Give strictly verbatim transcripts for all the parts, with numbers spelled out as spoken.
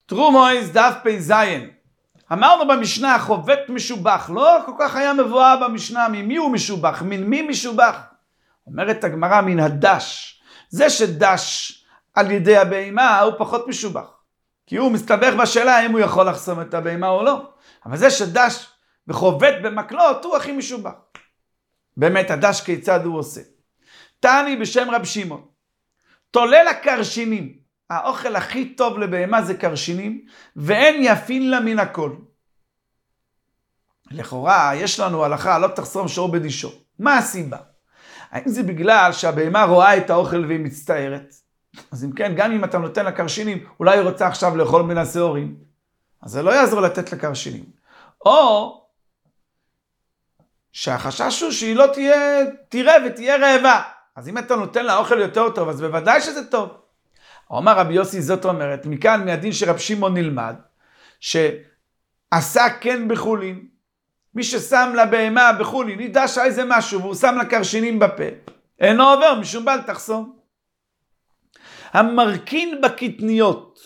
תרומויס דף פי זיין. אמרנו במשנה, חובט משובח. לא כל כך היה מבואר במשנה, ממי הוא משובח? מן מי משובח? אומרת הגמרא, מן הדש. זה שדש על ידי הבהמה הוא פחות משובח. כי הוא מסתבך בשאלה אם הוא יכול לחסום את הבהמה או לא. אבל זה שדש וחובט במקלות הוא הכי משובח. באמת, הדש כיצד הוא עושה? תני בשם רב שמעון. תולה לקרשינים. האוכל הכי טוב לבהמה זה קרשינים, ואין יפין לה מן הכל. לכאורה, יש לנו הלכה, לא תחסום שור בדישו. מה הסיבה? האם זה בגלל שהבהמה רואה את האוכל והיא מצטערת? אז אם כן, גם אם אתה נותן לקרשינים, אולי היא רוצה עכשיו לאכול מן השעורים, אז זה לא יעזור לתת לקרשינים. או שהחשש הוא שהיא לא תהיה, תראה ותהיה רעבה. אז אם אתה נותן לה אוכל יותר טוב, אז בוודאי שזה טוב. אומר רבי יוסי, זאת אומרת, מכאן מהדין שרב שמעון נלמד, שעשה כן בחולין, מי ששם לבהמה בחולין, ידע שאיזה משהו, והוא שם לקרשינים בפה, אינו עובר משום בל תחסום. המרכין בקטניות,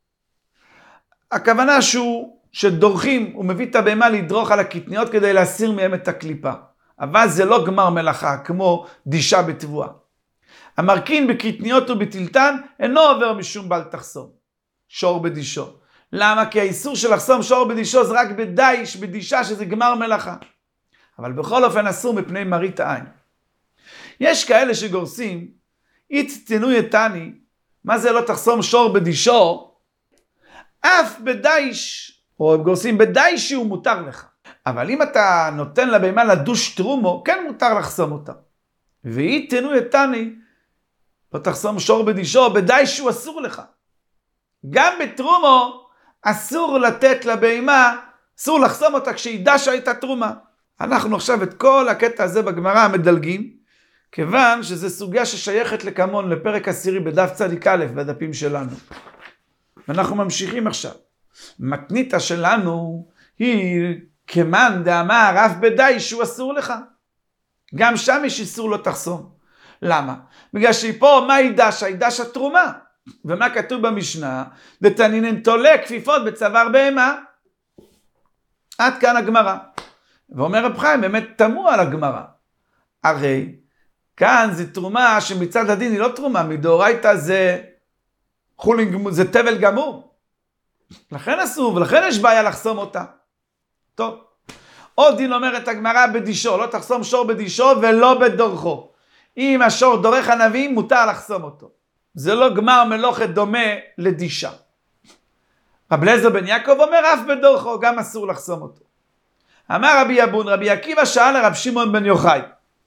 הכוונה שהוא, שדורכים, הוא מביא את הבהמה לדרוך על הקטניות כדי להסיר מהם את הקליפה. אבל זה לא גמר מלאכה, כמו דישה בתבואה. המרכין בקטניות ובטלטן אינו עובר משום בל תחסום. שור בדישו. למה? כי האיסור של לחסום שור בדישו זה רק בדיש, בדישה, שזה גמר מלאכה. אבל בכל אופן אסור מפני מראית העין. יש כאלה שגורסים, יצטנו יתני, מה זה לא תחסום שור בדישו? אף בדיש, או גורסים בדיש הוא מותר לך. אבל אם אתה נותן לבהמה לדוש תרומו, כן מותר לחסום אותה. ויתנו יתני, לא תחסום שור בדישו, בדיש הוא אסור לך. גם בתרומו אסור לתת לבהמה, אסור לחסום אותה כשידע שהייתה תרומה. אנחנו עכשיו את כל הקטע הזה בגמרא מדלגים, כיוון שזה סוגיה ששייכת לכמון, לפרק עשירי בדף צדיק א' בדפים שלנו. ואנחנו ממשיכים עכשיו. מתניתה שלנו היא כמן דאמר אף בדיש הוא אסור לך. גם שם יש איסור לא תחסום. למה? בגלל שפה מה הידש? הידש התרומה. ומה כתוב במשנה? דתנינן תולה כפיפות בצוואר בהמה. עד כאן הגמרא. ואומר רב חיים, באמת תמוה על הגמרא. הרי כאן זה תרומה שמצד הדין היא לא תרומה, מדאורייתא זה חולין, זה תבל גמור. לכן אסור, ולכן יש בעיה לחסום אותה. טוב. עוד דין אומרת הגמרא בדישו, לא תחסום שור בדישו ולא בדורכו. אם השור דורך ענבים, מותר לחסום אותו. זה לא גמר מלוכת דומה לדישה. רב אליעזר בן יעקב אומר, אף בדורכו, גם אסור לחסום אותו. אמר רבי אבון, רבי עקיבא שאל לרב שמעון בן יוחאי.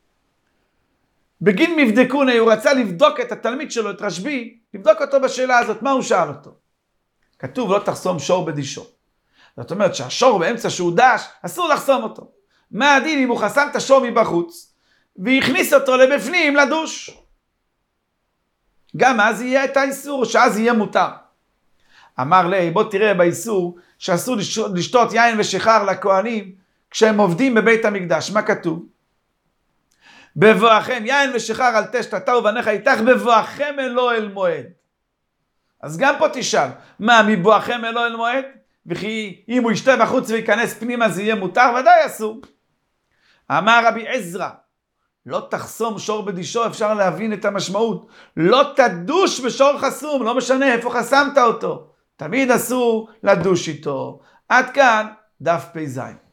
בגין מבדקוני, הוא רצה לבדוק את התלמיד שלו, את רשב"י, לבדוק אותו בשאלה הזאת, מה הוא שאל אותו? כתוב, לא תחסום שור בדישו. זאת אומרת שהשור באמצע שהוא דש, אסור לחסום אותו. מה הדין אם הוא חסם את השור מבחוץ, והכניס אותו לבפנים לדוש? גם אז יהיה את האיסור, שאז יהיה מותר. אמר לי, בוא תראה באיסור, שאסור לשתות יין ושיכר לכהנים, כשהם עובדים בבית המקדש. מה כתוב? בבואכם, יין ושיכר על תשת אתה ובניך איתך, בבואכם אלו אל מועד. אז גם פה תשאל, מה, מבואכם אלו אל מועד? וכי אם הוא ישתה בחוץ וייכנס פנימה זה יהיה מותר, ודאי אסור. אמר רבי עזרא, לא תחסום שור בדישו, אפשר להבין את המשמעות. לא תדוש בשור חסום, לא משנה איפה חסמת אותו. תמיד אסור לדוש איתו. עד כאן דף פי זין.